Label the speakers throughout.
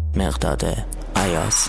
Speaker 1: مقداد ایاز.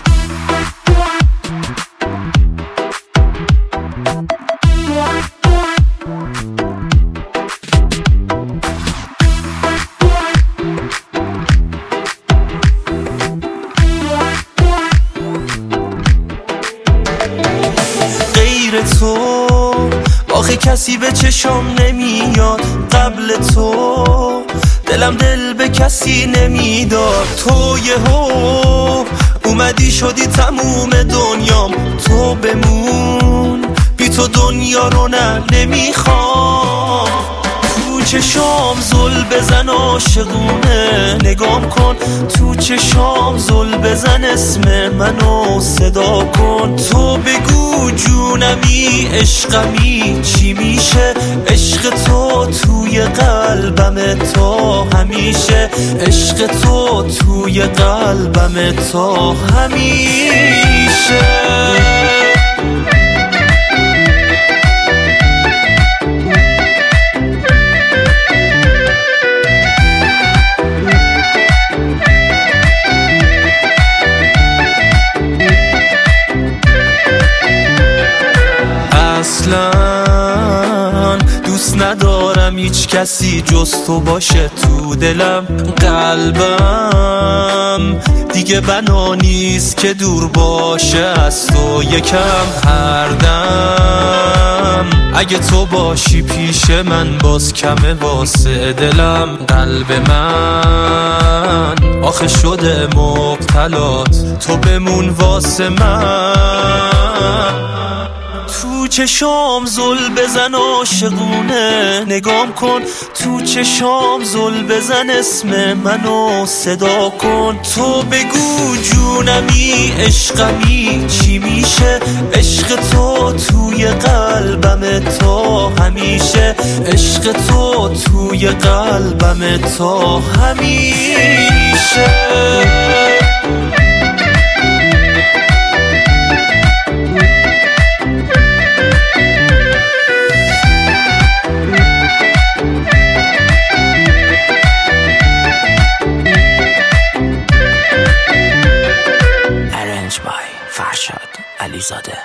Speaker 2: غیر تو آخه کسی به چشم نمیاد، قبل تو دلم دل به کسی نمیداد. تو یهو اومدی شدی تموم دنیام، تو بمون بی تو دنیا رو نمیخوام. تو چشام زل بزن عاشقونه نگام کن، تو چشام زل بزن اسم منو صدا کن. تو بگو جونمی عشقمی چی میشه، عشق تو توی قلبم تا همیشه، عشق تو توی قلبم تا همیشه. اصلا دوست ندارم هیچ کسی جز تو باشه تو دلم، قلبم دیگه بنا نیست که دور باشه از تو یکم. هر دم اگه تو باشی پیش من باز کمه واسه دلم. قلب من آخه شده مبتلات، تو بمون واسه من. تو چشام زل بزن عاشقونه نگام کن، تو چشام زل بزن اسم منو صدا کن. تو بگو جونمی عشقمی چی میشه، عشق تو توی قلبم تا همیشه، عشق تو توی قلبم تا همیشه.
Speaker 1: فرشاد علیزاده.